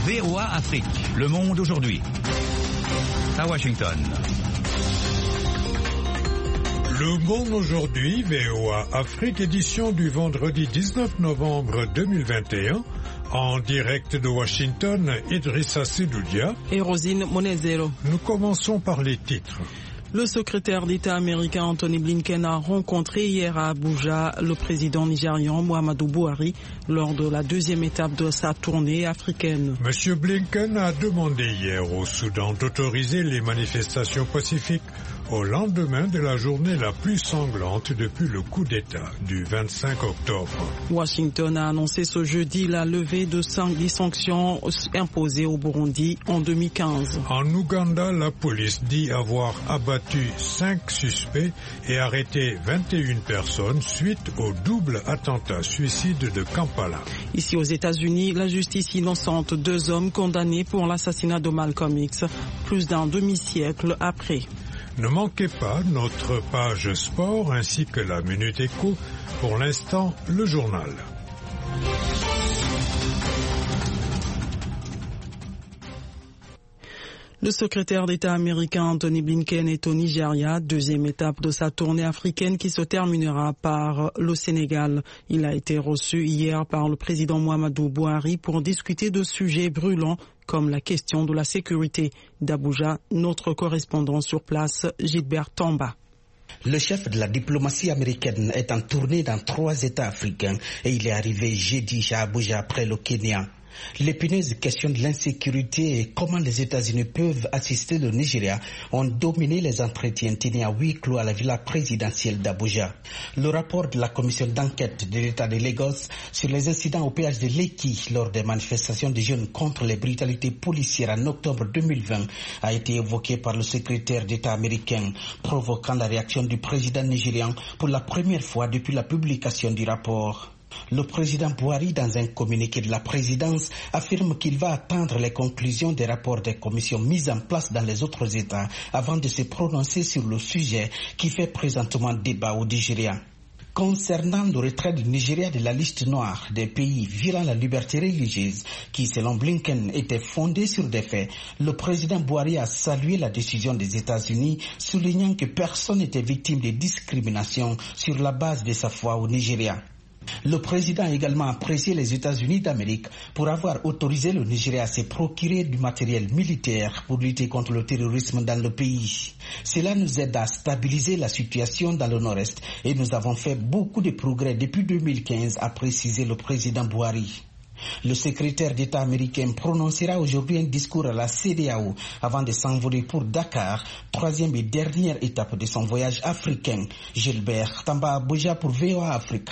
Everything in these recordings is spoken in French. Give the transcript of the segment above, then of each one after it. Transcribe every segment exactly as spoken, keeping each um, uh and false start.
V O A Afrique, le monde aujourd'hui. À Washington. Le monde aujourd'hui, V O A Afrique, édition du vendredi dix-neuf novembre deux mille vingt et un. En direct de Washington, Idrissa Sedoudia et Rosine Monezero. Nous commençons par les titres. Le secrétaire d'État américain Anthony Blinken a rencontré hier à Abuja le président nigérian Muhammadu Buhari lors de la deuxième étape de sa tournée africaine. Monsieur Blinken a demandé hier au Soudan d'autoriser les manifestations pacifiques au lendemain de la journée la plus sanglante depuis le coup d'État du vingt-cinq octobre. Washington a annoncé ce jeudi la levée de des sanctions imposées au Burundi en deux mille quinze. En Ouganda, la police dit avoir abattu cinq suspects et arrêté vingt et une personnes suite au double attentat suicide de Kampala. Ici aux États-Unis, la justice innocente deux hommes condamnés pour l'assassinat de Malcolm X plus d'un demi-siècle après. Ne manquez pas notre page sport ainsi que la Minute Éco. Pour l'instant, le journal. Le secrétaire d'État américain Anthony Blinken est au Nigeria, deuxième étape de sa tournée africaine qui se terminera par le Sénégal. Il a été reçu hier par le président Muhammadu Buhari pour discuter de sujets brûlants comme la question de la sécurité. D'Abuja, notre correspondant sur place, Gilbert Tamba. Le chef de la diplomatie américaine est en tournée dans trois États africains et il est arrivé jeudi à Abuja après le Kenya. L'épineuse question de l'insécurité et comment les États-Unis peuvent assister le Nigeria ont dominé les entretiens tenus à huis clos à la villa présidentielle d'Abuja. Le rapport de la commission d'enquête de l'État de Lagos sur les incidents au péage de Lekki lors des manifestations des jeunes contre les brutalités policières en octobre deux mille vingt a été évoqué par le secrétaire d'État américain, provoquant la réaction du président nigérian pour la première fois depuis la publication du rapport. Le président Buhari, dans un communiqué de la présidence, affirme qu'il va attendre les conclusions des rapports des commissions mises en place dans les autres États avant de se prononcer sur le sujet qui fait présentement débat au Nigeria. Concernant le retrait du Nigeria de la liste noire des pays violant la liberté religieuse, qui selon Blinken était fondée sur des faits, le président Buhari a salué la décision des États-Unis, soulignant que personne n'était victime de discrimination sur la base de sa foi au Nigeria. Le président a également apprécié les États-Unis d'Amérique pour avoir autorisé le Nigeria à se procurer du matériel militaire pour lutter contre le terrorisme dans le pays. Cela nous aide à stabiliser la situation dans le nord-est et nous avons fait beaucoup de progrès depuis deux mille quinze, a précisé le président Buhari. Le secrétaire d'État américain prononcera aujourd'hui un discours à la C E D E A O avant de s'envoler pour Dakar, troisième et dernière étape de son voyage africain. Gilbert Tamba, Abuja pour V O A Afrique.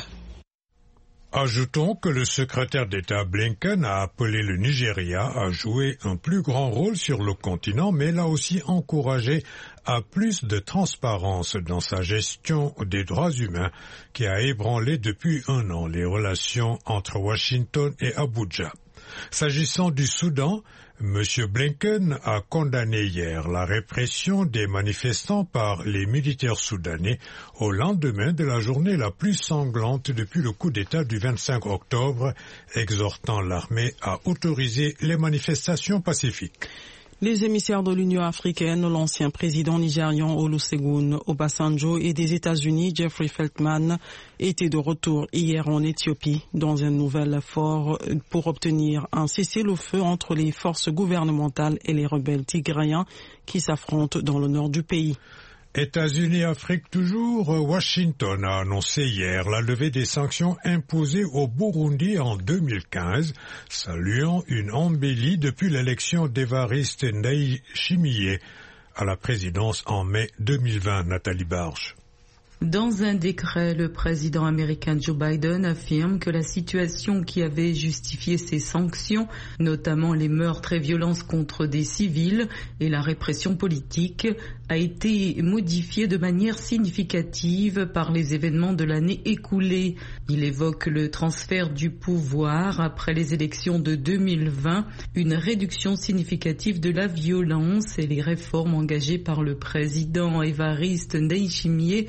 Ajoutons que le secrétaire d'État Blinken a appelé le Nigeria à jouer un plus grand rôle sur le continent, mais l'a aussi encouragé à plus de transparence dans sa gestion des droits humains qui a ébranlé depuis un an les relations entre Washington et Abuja. S'agissant du Soudan, M. Blinken a condamné hier la répression des manifestants par les militaires soudanais au lendemain de la journée la plus sanglante depuis le coup d'État du vingt-cinq octobre, exhortant l'armée à autoriser les manifestations pacifiques. Les émissaires de l'Union africaine, l'ancien président nigérian Olusegun Obasanjo et des États-Unis, Jeffrey Feltman, étaient de retour hier en Éthiopie dans un nouvel effort pour obtenir un cessez-le-feu entre les forces gouvernementales et les rebelles tigrayens qui s'affrontent dans le nord du pays. États-Unis, Afrique toujours, Washington a annoncé hier la levée des sanctions imposées au Burundi en deux mille quinze, saluant une embellie depuis l'élection d'Évariste Ndayishimiye à la présidence en mai deux mille vingt. Nathalie Barge. Dans un décret, le président américain Joe Biden affirme que la situation qui avait justifié ces sanctions, notamment les meurtres et violences contre des civils et la répression politique, a été modifiée de manière significative par les événements de l'année écoulée. Il évoque le transfert du pouvoir après les élections de deux mille vingt, une réduction significative de la violence et les réformes engagées par le président Évariste Ndayishimiye dans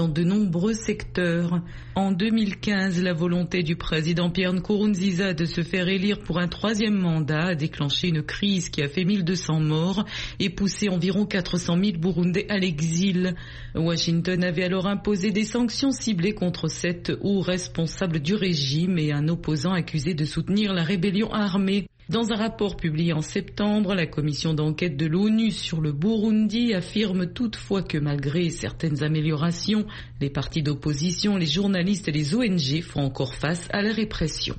dans de nombreux secteurs. En deux mille quinze, la volonté du président Pierre Nkurunziza de se faire élire pour un troisième mandat a déclenché une crise qui a fait mille deux cents morts et poussé environ quatre cent mille Burundais à l'exil. Washington avait alors imposé des sanctions ciblées contre sept hauts responsables du régime et un opposant accusé de soutenir la rébellion armée. Dans un rapport publié en septembre, la commission d'enquête de l'ONU sur le Burundi affirme toutefois que malgré certaines améliorations, les partis d'opposition, les journalistes et les O N G font encore face à la répression.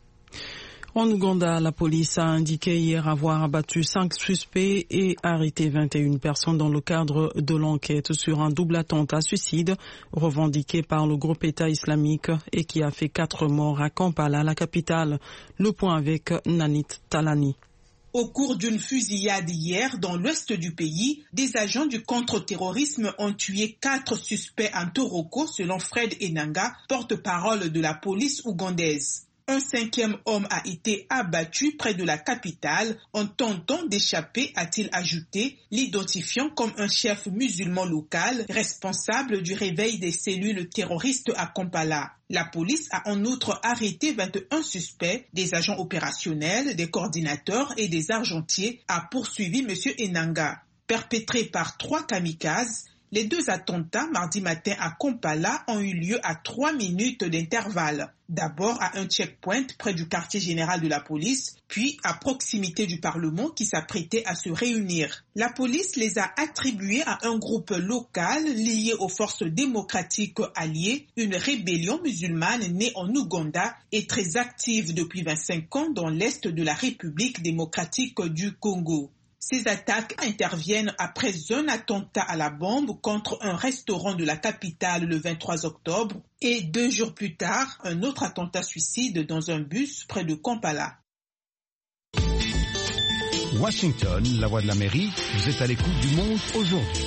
En Ouganda, la police a indiqué hier avoir abattu cinq suspects et arrêté vingt et une personnes dans le cadre de l'enquête sur un double attentat suicide revendiqué par le groupe État islamique et qui a fait quatre morts à Kampala, la capitale. Le point avec Nanit Talani. Au cours d'une fusillade hier dans l'ouest du pays, des agents du contre-terrorisme ont tué quatre suspects en Toroko selon Fred Enanga, porte-parole de la police ougandaise. Un cinquième homme a été abattu près de la capitale en tentant d'échapper, a-t-il ajouté, l'identifiant comme un chef musulman local responsable du réveil des cellules terroristes à Kampala. La police a en outre arrêté vingt et un suspects, des agents opérationnels, des coordinateurs et des argentiers, a poursuivi M. Enanga. Perpétrés par trois kamikazes, les deux attentats mardi matin à Kampala ont eu lieu à trois minutes d'intervalle. D'abord à un checkpoint près du quartier général de la police, puis à proximité du Parlement qui s'apprêtait à se réunir. La police les a attribués à un groupe local lié aux forces démocratiques alliées, une rébellion musulmane née en Ouganda et très active depuis vingt-cinq ans dans l'est de la République démocratique du Congo. Ces attaques interviennent après un attentat à la bombe contre un restaurant de la capitale le vingt-trois octobre et deux jours plus tard, un autre attentat suicide dans un bus près de Kampala. Washington, la voix de l'Amérique, vous êtes à l'écoute du monde aujourd'hui.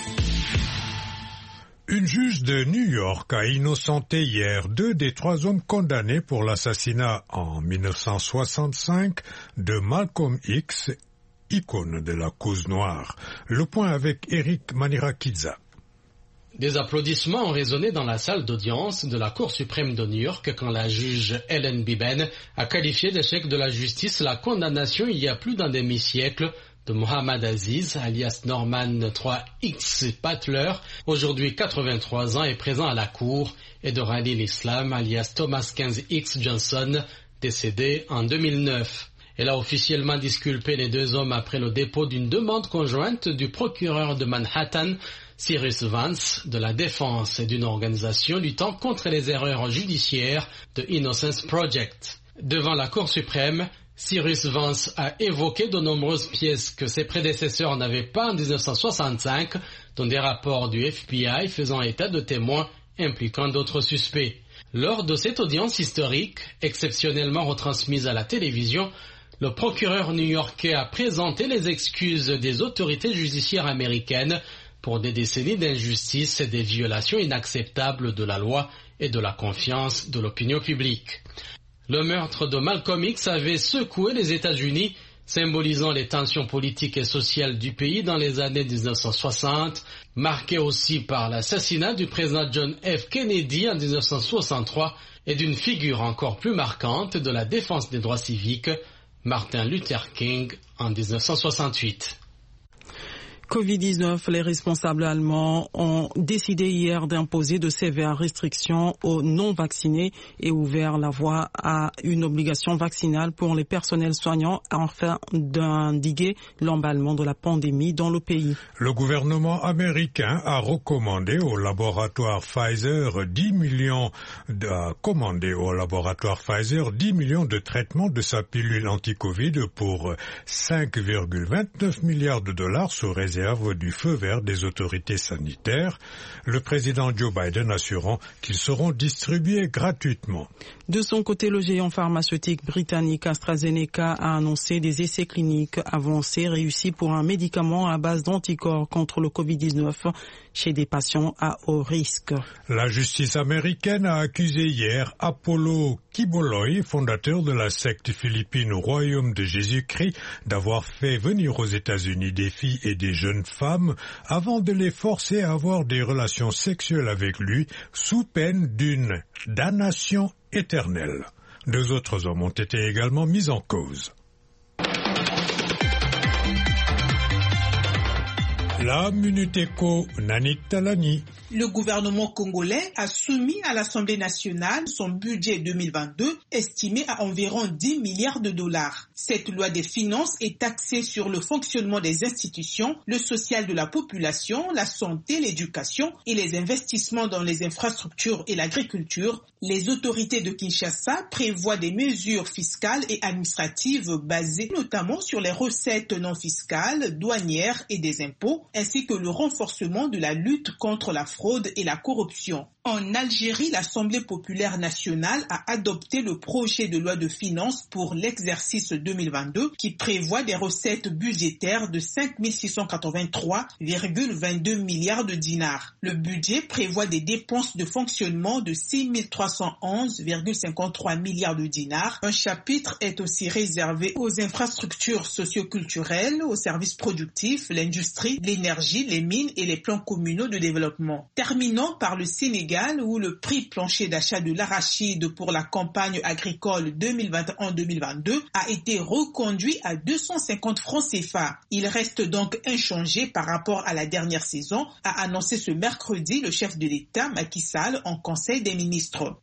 Une juge de New York a innocenté hier deux des trois hommes condamnés pour l'assassinat en mille neuf cent soixante-cinq de Malcolm X, icône de la cause noire. Le point avec Eric Manirakidza. Des applaudissements ont résonné dans la salle d'audience de la Cour suprême de New York quand la juge Ellen Biben a qualifié d'échec de la justice la condamnation il y a plus d'un demi-siècle de Mohamed Aziz, alias Norman trois X Butler, aujourd'hui quatre-vingt-trois ans et présent à la Cour, et de Rani l'Islam, alias Thomas quinze X Johnson, décédé en deux mille neuf. Elle a officiellement disculpé les deux hommes après le dépôt d'une demande conjointe du procureur de Manhattan, Cyrus Vance, de la défense et d'une organisation luttant contre les erreurs judiciaires de Innocence Project. Devant la Cour suprême, Cyrus Vance a évoqué de nombreuses pièces que ses prédécesseurs n'avaient pas en mille neuf cent soixante-cinq, dont des rapports du F B I faisant état de témoins impliquant d'autres suspects. Lors de cette audience historique, exceptionnellement retransmise à la télévision, le procureur new-yorkais a présenté les excuses des autorités judiciaires américaines pour des décennies d'injustice et des violations inacceptables de la loi et de la confiance de l'opinion publique. Le meurtre de Malcolm X avait secoué les États-Unis, symbolisant les tensions politiques et sociales du pays dans les années mille neuf cent soixante, marqué aussi par l'assassinat du président John F. Kennedy en mille neuf cent soixante-trois et d'une figure encore plus marquante de la défense des droits civiques, Martin Luther King en mille neuf cent soixante-huit. covid dix-neuf, les responsables allemands ont décidé hier d'imposer de sévères restrictions aux non-vaccinés et ouvert la voie à une obligation vaccinale pour les personnels soignants afin d'endiguer l'emballement de la pandémie dans le pays. Le gouvernement américain a recommandé au laboratoire Pfizer dix millions de, a commandé au laboratoire Pfizer dix millions de traitements de sa pilule anti-Covid pour cinq virgule vingt-neuf milliards de dollars sous réserve du feu vert des autorités sanitaires, le président Joe Biden assurant qu'ils seront distribués gratuitement. De son côté, le géant pharmaceutique britannique AstraZeneca a annoncé des essais cliniques avancés réussis pour un médicament à base d'anticorps contre le covid dix-neuf chez des patients à haut risque. La justice américaine a accusé hier Apollo Kiboloy, fondateur de la secte philippine au Royaume de Jésus-Christ, d'avoir fait venir aux États-Unis des filles et des jeunes femmes avant de les forcer à avoir des relations sexuelles avec lui sous peine d'une damnation éternelle. Deux autres hommes ont été également mis en cause. La Minute Éco, Nanit Talani. Le gouvernement congolais a soumis à l'Assemblée nationale son budget deux mille vingt-deux estimé à environ dix milliards de dollars. Cette loi des finances est axée sur le fonctionnement des institutions, le social de la population, la santé, l'éducation et les investissements dans les infrastructures et l'agriculture. Les autorités de Kinshasa prévoient des mesures fiscales et administratives basées notamment sur les recettes non fiscales, douanières et des impôts, ainsi que le renforcement de la lutte contre la fraude et la corruption. En Algérie, l'Assemblée populaire nationale a adopté le projet de loi de finances pour l'exercice deux mille vingt-deux qui prévoit des recettes budgétaires de cinq mille six cent quatre-vingt-trois virgule vingt-deux milliards de dinars. Le budget prévoit des dépenses de fonctionnement de six mille trois cent onze virgule cinquante-trois milliards de dinars. Un chapitre est aussi réservé aux infrastructures socio-culturelles, aux services productifs, l'industrie, l'énergie, les mines et les plans communaux de développement. Terminons par le Sénégal, où le prix plancher d'achat de l'arachide pour la campagne agricole deux mille vingt et un deux mille vingt-deux a été reconduit à deux cent cinquante francs C F A. Il reste donc inchangé par rapport à la dernière saison, a annoncé ce mercredi le chef de l'État Macky Sall en Conseil des ministres.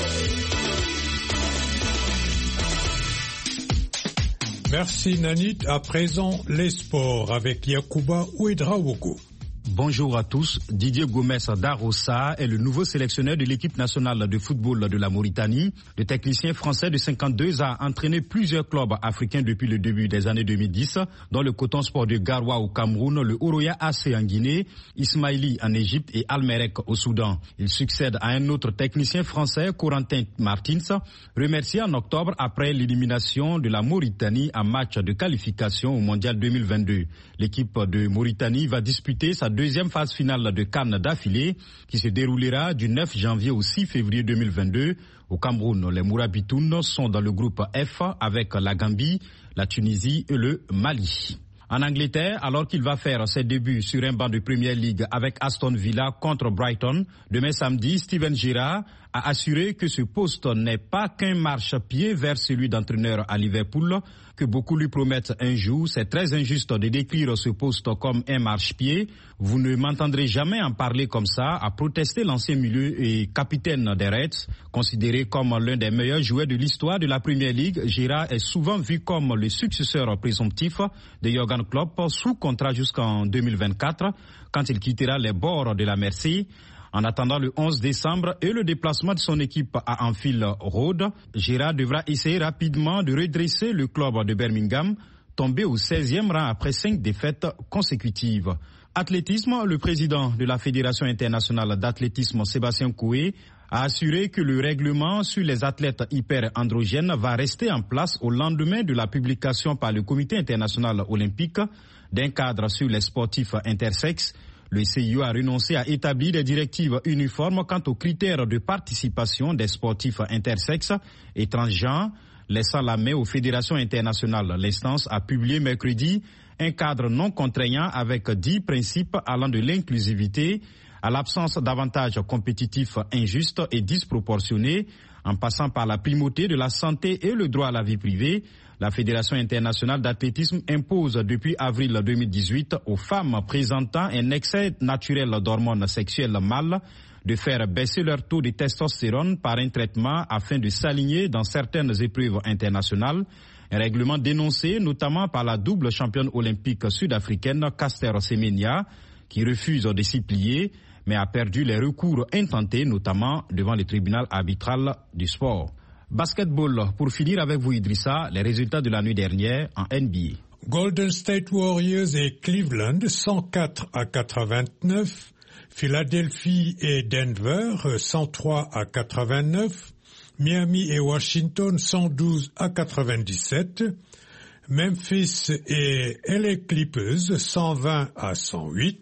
Merci Nanit. À présent, les sports avec Yacouba Ouedraogo. Bonjour à tous. Didier Gomes Darossa est le nouveau sélectionneur de l'équipe nationale de football de la Mauritanie. Le technicien français de cinquante-deux a entraîné plusieurs clubs africains depuis le début des années deux mille dix, dont le Coton Sport de Garoua au Cameroun, le Oroya A C en Guinée, Ismaili en Égypte et Al-Merrek au Soudan. Il succède à un autre technicien français, Corentin Martins, remercié en octobre après l'élimination de la Mauritanie en match de qualification au Mondial deux mille vingt-deux. L'équipe de Mauritanie va disputer sa deuxième phase finale de CAN d'affilée qui se déroulera du neuf janvier au six février deux mille vingt-deux. Au Cameroun, les Mourabitounes sont dans le groupe F avec la Gambie, la Tunisie et le Mali. En Angleterre, alors qu'il va faire ses débuts sur un banc de Premier League avec Aston Villa contre Brighton, demain samedi, Steven Gerrard a assuré que ce poste n'est pas qu'un marchepied vers celui d'entraîneur à Liverpool, que beaucoup lui promettent un jour. C'est très injuste de décrire ce poste comme un marchepied. Vous ne m'entendrez jamais en parler comme ça, a protesté l'ancien milieu et capitaine des Reds. Considéré comme l'un des meilleurs joueurs de l'histoire de la Premier League, Gerrard est souvent vu comme le successeur présomptif de Jürgen Klopp sous contrat jusqu'en deux mille vingt-quatre, quand il quittera les bords de la Mersey. En attendant le onze décembre et le déplacement de son équipe à Anfield Road, Gerrard devra essayer rapidement de redresser le club de Birmingham, tombé au seizième rang après cinq défaites consécutives. Athlétisme, le président de la Fédération internationale d'athlétisme, Sébastien Coé, a assuré que le règlement sur les athlètes hyperandrogènes va rester en place au lendemain de la publication par le Comité international olympique d'un cadre sur les sportifs intersexes. Le C I O a renoncé à établir des directives uniformes quant aux critères de participation des sportifs intersexes et transgenres, laissant la main aux fédérations internationales. L'instance a publié mercredi un cadre non contraignant avec dix principes allant de l'inclusivité à l'absence d'avantages compétitifs injustes et disproportionnés, en passant par la primauté de la santé et le droit à la vie privée. La Fédération internationale d'athlétisme impose depuis avril deux mille dix-huit aux femmes présentant un excès naturel d'hormones sexuelles mâles de faire baisser leur taux de testostérone par un traitement afin de s'aligner dans certaines épreuves internationales. Un règlement dénoncé notamment par la double championne olympique sud-africaine Caster Semenya, qui refuse de s'y plier, mais a perdu les recours intentés, notamment devant le tribunal arbitral du sport. Basketball, pour finir avec vous Idrissa, les résultats de la nuit dernière en N B A. Golden State Warriors et Cleveland cent quatre à quatre-vingt-neuf, Philadelphie et Denver cent trois à quatre-vingt-neuf, Miami et Washington cent douze à quatre-vingt-dix-sept, Memphis et L A Clippers cent vingt à cent huit,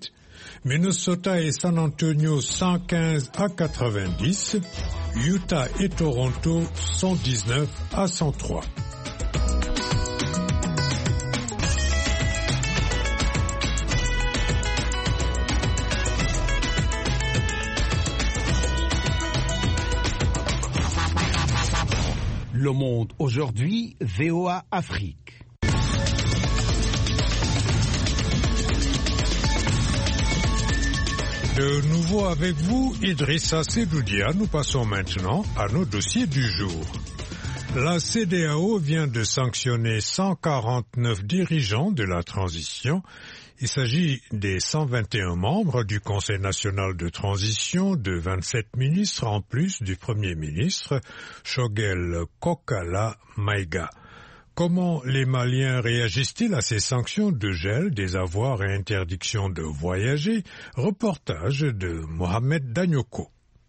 Minnesota et San Antonio cent quinze à quatre-vingt-dix, Utah et Toronto cent dix-neuf à cent trois. Le Monde aujourd'hui, V O A Afrique. De nouveau avec vous, Idrissa Sedoudia. Nous passons maintenant à nos dossiers du jour. La CEDEAO vient de sanctionner cent quarante-neuf dirigeants de la transition. Il s'agit des cent vingt et un membres du Conseil national de transition, de vingt-sept ministres en plus du Premier ministre, Choguel Kokala Maïga. Comment les Maliens réagissent-ils à ces sanctions de gel des avoirs et interdiction de voyager? Reportage de Mohamed Danyoko.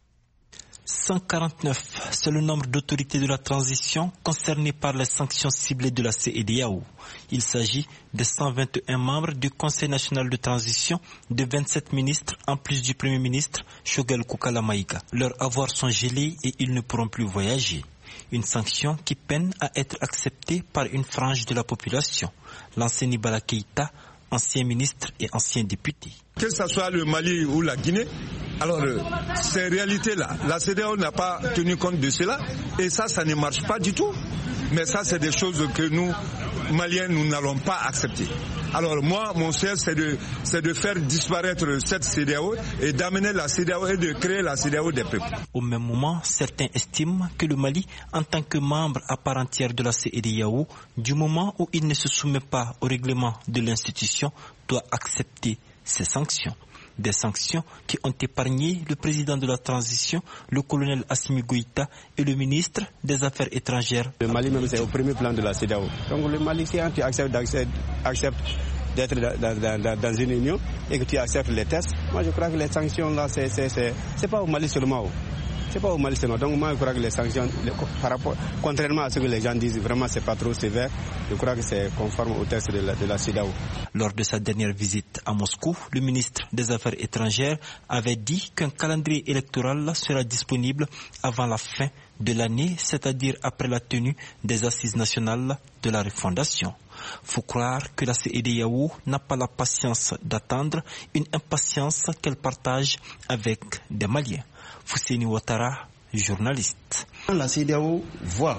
cent quarante-neuf, c'est le nombre d'autorités de la transition concernées par les sanctions ciblées de la CEDEAO. Il s'agit de cent vingt et un membres du Conseil national de transition, de vingt-sept ministres en plus du Premier ministre Choguel Kokala Maïga. Leurs avoirs sont gelés et ils ne pourront plus voyager. Une sanction qui peine à être acceptée par une frange de la population. L'ancien Ibala Keïta, ancien ministre et ancien député. Que ce soit le Mali ou la Guinée, alors euh, ces réalités-là, la CEDEAO n'a pas tenu compte de cela et ça, ça ne marche pas du tout. Mais ça, c'est des choses que nous, Maliens, nous n'allons pas accepter. Alors moi, mon souhait, c'est de, c'est de faire disparaître cette CEDEAO et d'amener la CEDEAO et de créer la CEDEAO des peuples. Au même moment, certains estiment que le Mali, en tant que membre à part entière de la CEDEAO, du moment où il ne se soumet pas au règlement de l'institution, doit accepter ces sanctions. Des sanctions qui ont épargné le président de la transition, le colonel Assimi Goïta et le ministre des Affaires étrangères. Le Mali même c'est au premier plan de la CEDEAO. Donc le Mali, si tu acceptes, acceptes d'être dans, dans, dans une union et que tu acceptes les tests, moi je crois que les sanctions là, c'est, c'est, c'est, c'est pas au Mali seulement. C'est pas au Mali seulement. Donc moi je crois que les sanctions, par rapport, contrairement à ce que les gens disent, vraiment c'est pas trop sévère. Je crois que c'est conforme au texte de la, de la CEDEAO. Lors de sa dernière visite à Moscou, le ministre des Affaires étrangères avait dit qu'un calendrier électoral sera disponible avant la fin de l'année, c'est-à-dire après la tenue des assises nationales de la refondation. Faut croire que la CEDEAO n'a pas la patience d'attendre, une impatience qu'elle partage avec des Maliens. Fousseini Ouattara, journaliste. La CEDEAO voit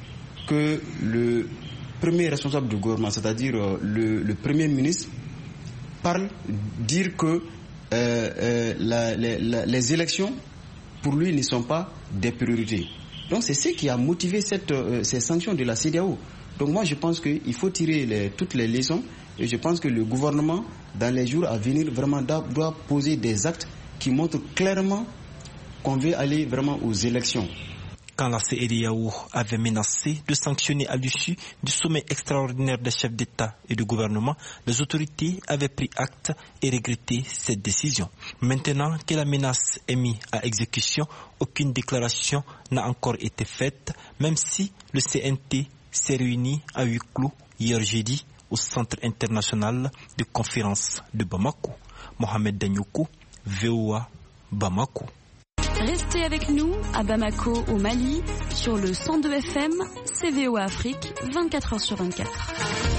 que le premier responsable du gouvernement, c'est-à-dire le, le premier ministre, parle, dire que euh, euh, la, la, la, les élections, pour lui, ne sont pas des priorités. Donc c'est ce qui a motivé cette, euh, ces sanctions de la CEDEAO. Donc moi je pense qu'il faut tirer les, toutes les leçons et je pense que le gouvernement, dans les jours à venir, vraiment doit poser des actes qui montrent clairement qu'on veut aller vraiment aux élections. Quand la CEDEAO avait menacé de sanctionner à l'issue du sommet extraordinaire des chefs d'État et de gouvernement, les autorités avaient pris acte et regretté cette décision. Maintenant que la menace est mise à exécution, aucune déclaration n'a encore été faite, même si le C N T s'est réuni à huis clos hier jeudi au Centre international de conférence de Bamako. Mohamed Danyoko, V O A, Bamako. Restez avec nous à Bamako au Mali sur le cent deux F M, C V O A Afrique, vingt-quatre heures sur vingt-quatre.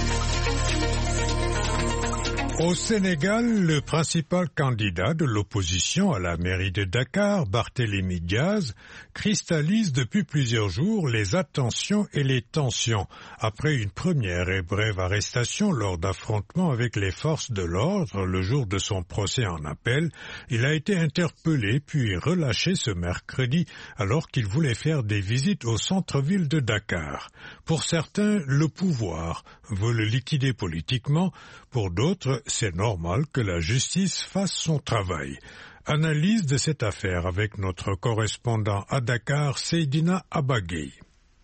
Au Sénégal, le principal candidat de l'opposition à la mairie de Dakar, Barthélémy Diaz, cristallise depuis plusieurs jours les attentions et les tensions. Après une première et brève arrestation lors d'affrontements avec les forces de l'ordre le jour de son procès en appel, il a été interpellé puis relâché ce mercredi alors qu'il voulait faire des visites au centre-ville de Dakar. Pour certains, le pouvoir veut le liquider politiquement. Pour d'autres, c'est normal que la justice fasse son travail. Analyse de cette affaire avec notre correspondant à Dakar, Seydina Abagay.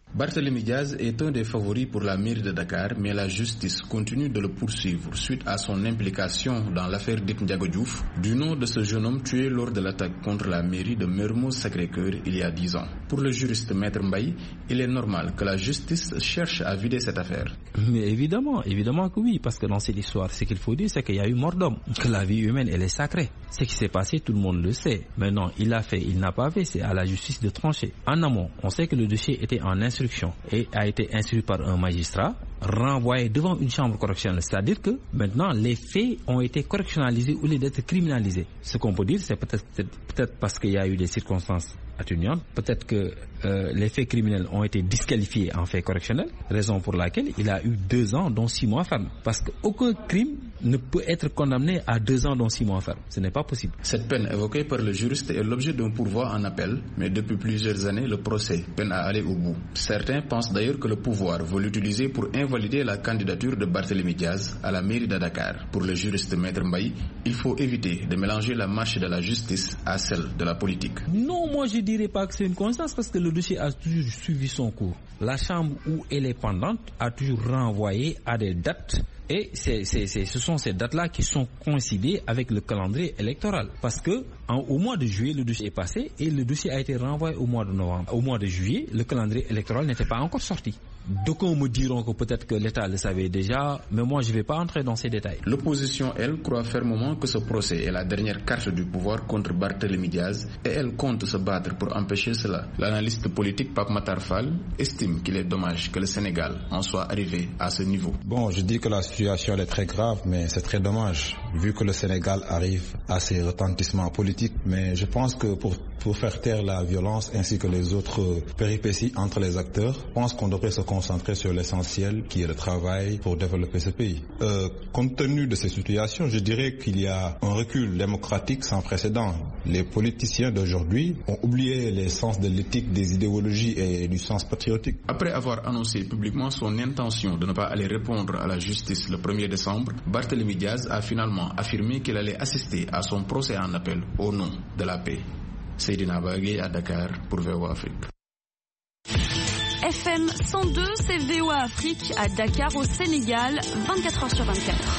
Barthélémy Diaz est un des favoris pour la mairie de Dakar, mais la justice continue de le poursuivre suite à son implication dans l'affaire Dip Ndiago Diouf, du nom de ce jeune homme tué lors de l'attaque contre la mairie de Mermoz Sacré-Cœur il y a dix ans. Pour le juriste Maître Mbaye, il est normal que la justice cherche à vider cette affaire. Mais évidemment, évidemment que oui, parce que dans cette histoire, ce qu'il faut dire, c'est qu'il y a eu mort d'homme, que la vie humaine, elle est sacrée. Ce qui s'est passé, tout le monde le sait. Maintenant, il a fait, il n'a pas fait, c'est à la justice de trancher. En amont, on sait que le dossier était en instruction et a été instruit par un magistrat, renvoyé devant une chambre correctionnelle. C'est-à-dire que maintenant, les faits ont été correctionnalisés au lieu d'être criminalisés. Ce qu'on peut dire, c'est peut-être, peut-être parce qu'il y a eu des circonstances atténuantes, peut-être que euh, les faits criminels ont été disqualifiés en faits correctionnels, raison pour laquelle il a eu deux ans dont six mois ferme. Parce qu'aucun crime ne peut être condamné à deux ans dont six mois ferme. Ce n'est pas possible. Cette peine évoquée par le juriste est l'objet d'un pourvoi en appel, mais depuis plusieurs années, le procès peine à aller au bout. Certains pensent d'ailleurs que le pouvoir veut l'utiliser pour invalider la candidature de Barthélémy Diaz à la mairie de Dakar. Pour le juriste Maître Mbaye, il faut éviter de mélanger la marche de la justice à celle de la politique. Non, moi je ne dirais pas que c'est une coïncidence parce que le dossier a toujours suivi son cours. La chambre où elle est pendante a toujours renvoyé à des dates. Et c'est, c'est, c'est, ce sont ces dates-là qui sont coïncidées avec le calendrier électoral. Parce que en, au mois de juillet, le dossier est passé et le dossier a été renvoyé au mois de novembre. Au mois de juillet, le calendrier électoral n'était pas encore sorti. D'aucuns me diront que peut-être que l'État le savait déjà, mais moi je ne vais pas entrer dans ces détails. L'opposition, elle, croit fermement que ce procès est la dernière carte du pouvoir contre Barthélémy Diaz et elle compte se battre pour empêcher cela. L'analyste politique Pape Matar Fall estime qu'il est dommage que le Sénégal en soit arrivé à ce niveau. Bon, je dis que la situation est très grave, mais c'est très dommage, vu que le Sénégal arrive à ces retentissements politiques. Mais je pense que pour, pour faire taire la violence ainsi que les autres péripéties entre les acteurs, je pense qu'on devrait se concentrer sur l'essentiel qui est le travail pour développer ce pays. Euh, compte tenu de ces situations, je dirais qu'il y a un recul démocratique sans précédent. Les politiciens d'aujourd'hui ont oublié l'essence de l'éthique, des idéologies et du sens patriotique. Après avoir annoncé publiquement son intention de ne pas aller répondre à la justice le premier décembre, Barthélémy Diaz a finalement affirmé qu'il allait assister à son procès en appel au nom de la paix. Seydina Bagay à Dakar pour V O A Afrique. F M cent deux, c'est V O A Afrique à Dakar au Sénégal, vingt-quatre heures sur vingt-quatre.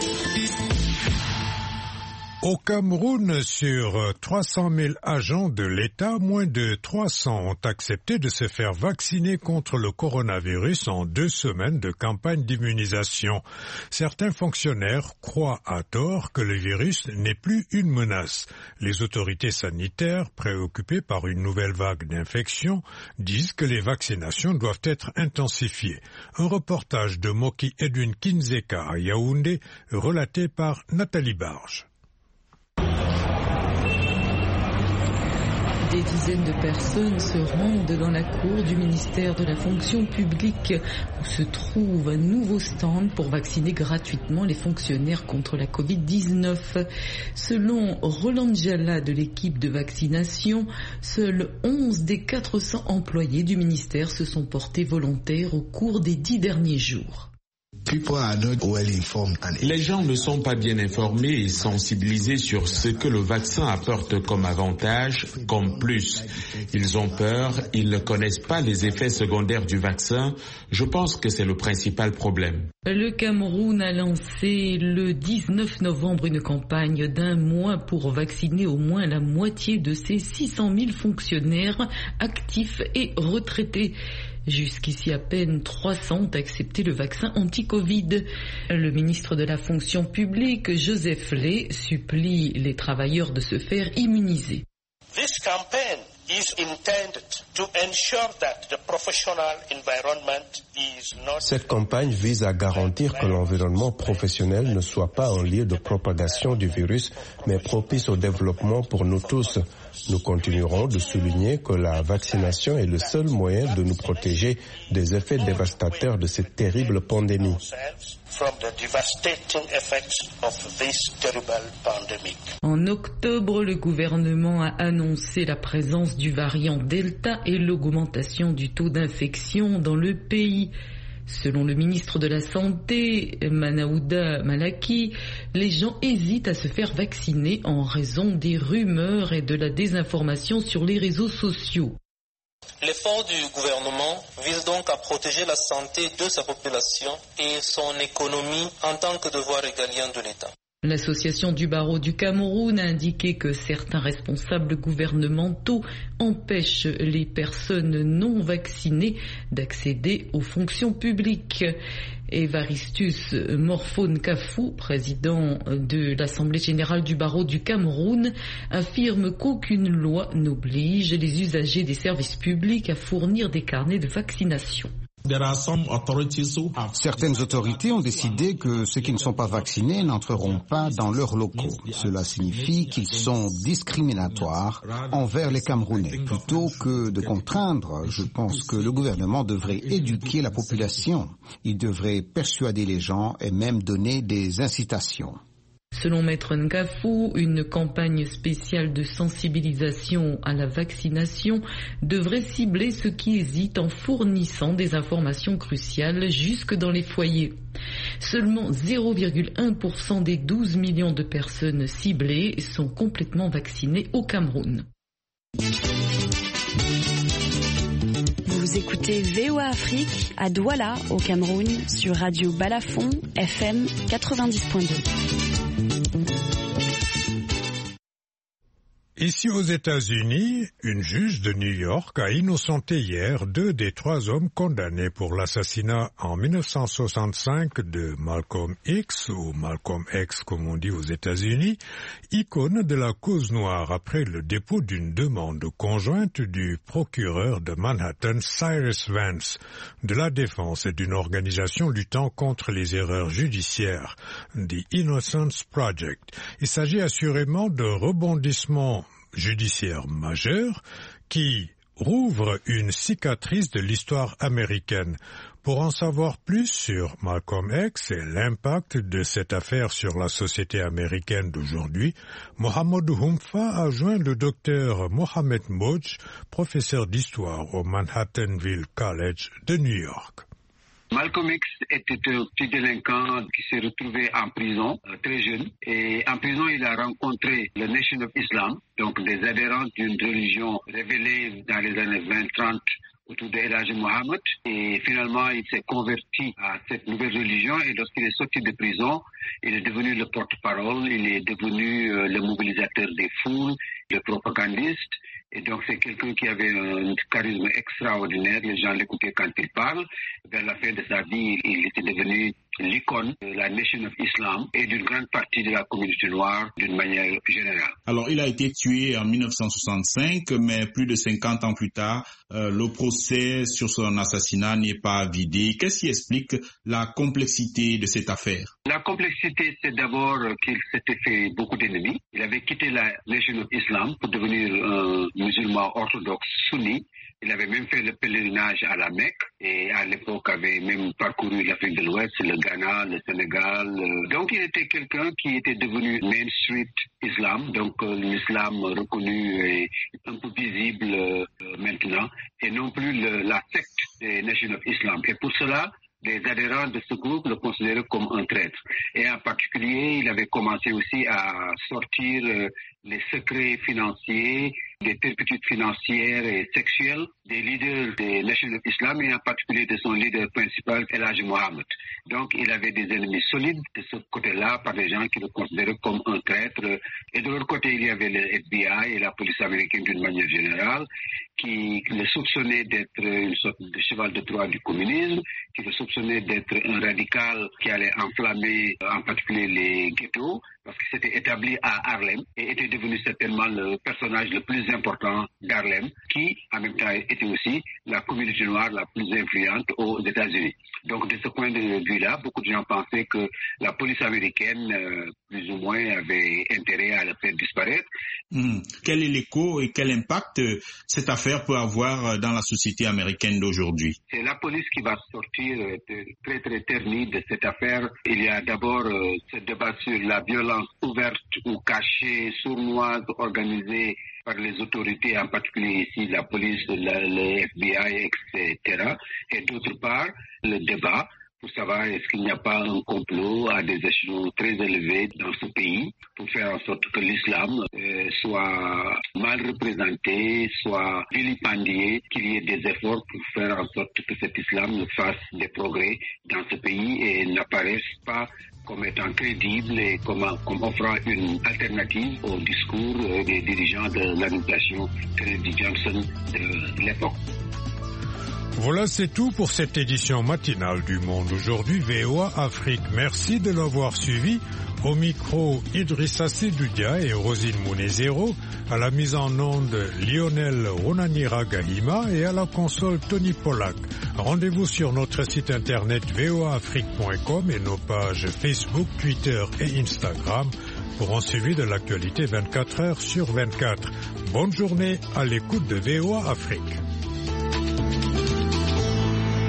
Au Cameroun, sur trois cent mille agents de l'État, moins de trois cents ont accepté de se faire vacciner contre le coronavirus en deux semaines de campagne d'immunisation. Certains fonctionnaires croient à tort que le virus n'est plus une menace. Les autorités sanitaires, préoccupées par une nouvelle vague d'infection, disent que les vaccinations doivent être intensifiées. Un reportage de Moki Edwin Kinzeka à Yaoundé, relaté par Nathalie Barge. Des dizaines de personnes se rendent dans la cour du ministère de la fonction publique où se trouve un nouveau stand pour vacciner gratuitement les fonctionnaires contre la covid dix-neuf. Selon Roland Jala de l'équipe de vaccination, seuls onze des quatre cents employés du ministère se sont portés volontaires au cours des dix derniers jours. Les gens ne sont pas bien informés et sensibilisés sur ce que le vaccin apporte comme avantage, comme plus. Ils ont peur, ils ne connaissent pas les effets secondaires du vaccin. Je pense que c'est le principal problème. Le Cameroun a lancé le dix-neuf novembre une campagne d'un mois pour vacciner au moins la moitié de ses six cent mille fonctionnaires actifs et retraités. Jusqu'ici, à peine trois cents ont accepté le vaccin anti-Covid. Le ministre de la fonction publique, Joseph Lay, supplie les travailleurs de se faire immuniser. This campaign is intended to ensure that the professional environment is not... Cette campagne vise à garantir que l'environnement professionnel ne soit pas un lieu de propagation du virus, mais propice au développement pour nous tous. Nous continuerons de souligner que la vaccination est le seul moyen de nous protéger des effets dévastateurs de cette terrible pandémie. En octobre, le gouvernement a annoncé la présence du variant Delta et l'augmentation du taux d'infection dans le pays. Selon le ministre de la Santé, Manaouda Malaki, les gens hésitent à se faire vacciner en raison des rumeurs et de la désinformation sur les réseaux sociaux. L'effort du gouvernement vise donc à protéger la santé de sa population et son économie en tant que devoir régalien de l'État. L'association du barreau du Cameroun a indiqué que certains responsables gouvernementaux empêchent les personnes non vaccinées d'accéder aux fonctions publiques. Evaristus Morphone Kafou, président de l'Assemblée générale du barreau du Cameroun, affirme qu'aucune loi n'oblige les usagers des services publics à fournir des carnets de vaccination. Certaines autorités ont décidé que ceux qui ne sont pas vaccinés n'entreront pas dans leurs locaux. Cela signifie qu'ils sont discriminatoires envers les Camerounais. Plutôt que de contraindre, je pense que le gouvernement devrait éduquer la population. Il devrait persuader les gens et même donner des incitations. Selon Maître Nkafou, une campagne spéciale de sensibilisation à la vaccination devrait cibler ceux qui hésitent en fournissant des informations cruciales jusque dans les foyers. Seulement zéro virgule un pour cent des douze millions de personnes ciblées sont complètement vaccinées au Cameroun. Vous écoutez V O A Afrique à Douala au Cameroun sur Radio Balafon F M quatre-vingt-dix point deux. Ici aux États-Unis, une juge de New York a innocenté hier deux des trois hommes condamnés pour l'assassinat en mille neuf cent soixante-cinq de Malcolm X, ou Malcolm X comme on dit aux États-Unis, icône de la cause noire après le dépôt d'une demande conjointe du procureur de Manhattan Cyrus Vance, de la défense et d'une organisation luttant contre les erreurs judiciaires, The Innocence Project. Il s'agit assurément de rebondissements judiciaire majeur qui rouvre une cicatrice de l'histoire américaine. Pour en savoir plus sur Malcolm X et l'impact de cette affaire sur la société américaine d'aujourd'hui, Mohamedou Humfa a joint le docteur Mohamed Moj, professeur d'histoire au Manhattanville College de New York. Malcolm X était un petit délinquant qui s'est retrouvé en prison, euh, très jeune. Et en prison, il a rencontré le Nation of Islam, donc des adhérents d'une religion révélée dans les années vingt trente autour de El Hadji Mohamed. Et finalement, il s'est converti à cette nouvelle religion. Et lorsqu'il est sorti de prison, il est devenu le porte-parole, il est devenu euh, le mobilisateur des foules, le propagandiste. Et donc, c'est quelqu'un qui avait un charisme extraordinaire. Les gens l'écoutaient quand il parle. Vers la fin de sa vie, il était devenu l'icône de la Nation of Islam et d'une grande partie de la communauté noire d'une manière générale. Alors, il a été tué en mille neuf cent soixante-cinq, mais plus de cinquante ans plus tard, euh, le procès sur son assassinat n'est pas vidé. Qu'est-ce qui explique la complexité de cette affaire? La complexité, c'est d'abord qu'il s'était fait beaucoup d'ennemis. Il avait quitté la Nation of Islam pour devenir un musulman orthodoxe sunni. Il avait même fait le pèlerinage à la Mecque et à l'époque avait même parcouru l'Afrique de l'Ouest, le Ghana, le Sénégal. Donc il était quelqu'un qui était devenu Main Street Islam, donc euh, l'islam reconnu et un peu visible euh, maintenant, et non plus le, la secte des Nation of Islam. Et pour cela, les adhérents de ce groupe le considéraient comme un traître. Et en particulier, il avait commencé aussi à sortir euh, les secrets financiers, des turpitudes financières et sexuelles des leaders des Nation of Islam et en particulier de son leader principal, El Hadji Mohamed. Donc, il avait des ennemis solides de ce côté-là par des gens qui le considéraient comme un traître. Et de l'autre côté, il y avait le F B I et la police américaine d'une manière générale qui le soupçonnaient d'être une sorte de cheval de Troie du communisme, qui le soupçonnaient d'être un radical qui allait enflammer en particulier les ghettos, parce qu'il s'était établi à Harlem et était devenu certainement le personnage le plus important d'Harlem, qui en même temps était aussi la communauté noire la plus influente aux États-Unis. Donc de ce point de vue-là, beaucoup de gens pensaient que la police américaine, euh, plus ou moins, avait intérêt à le faire disparaître. Mmh. Quel est l'écho et quel impact euh, cette affaire peut avoir dans la société américaine d'aujourd'hui? C'est la police qui va sortir euh, très très ternie de cette affaire. Il y a d'abord euh, ce débat sur la violence ouverte ou cachée, sournoise, organisée par les autorités, en particulier ici la police, la, le F B I, et cetera. Et d'autre part, le débat pour savoir est-ce qu'il n'y a pas un complot à des échelons très élevés dans ce pays pour faire en sorte que l'islam euh, soit mal représenté, soit vilipendié, qu'il y ait des efforts pour faire en sorte que cet islam fasse des progrès dans ce pays et n'apparaisse pas comme étant crédible et comme, comme offrant une alternative au discours euh, des dirigeants de l'administration Kennedy Johnson de l'époque. Voilà, c'est tout pour cette édition matinale du Monde Aujourd'hui V O A Afrique. Merci de l'avoir suivi. Au micro, Idrissa Sedoudia et Rosine Mounezero, à la mise en onde Lionel Ronanira Gahima et à la console Tony Pollack. Rendez-vous sur notre site internet v o a afrique point com et nos pages Facebook, Twitter et Instagram pour en suivre de l'actualité vingt-quatre heures sur vingt-quatre. Bonne journée à l'écoute de V O A Afrique.